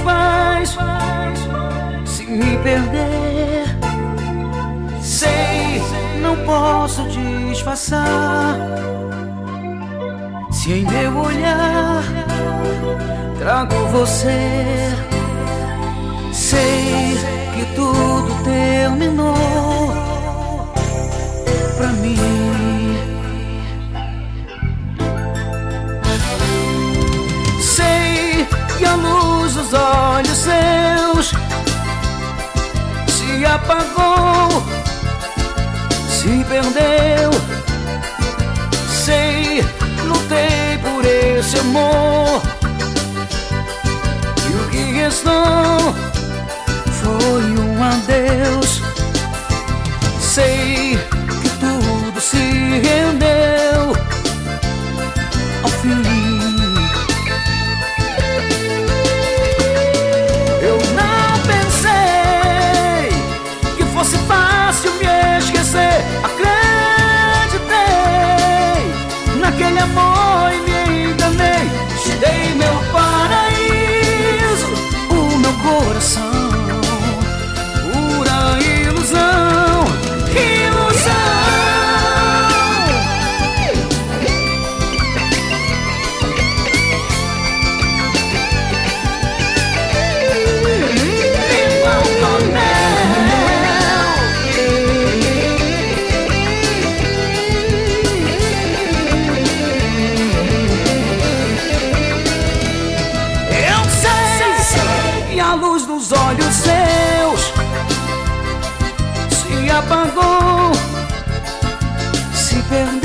faz se me perder. Sei, não posso disfarçar. Se em meu olhar trago você, sei que tudo terminou pra mim. Sei que a luz dos olhos seus se apagou, se perdeu. Sei, lutei por esse amor, e o que restou foi um adeus. Sei que tudo se rendeu ao fim. Eu não pensei que fosse fácil me esquecer. Acreditei naquele amor e me enganei. Te dei meu paraíso, o meu coração, pura ilusão, ilusão. Limão com mel. Eu sei, e a luz dos olhos seus se apagou, se perdeu.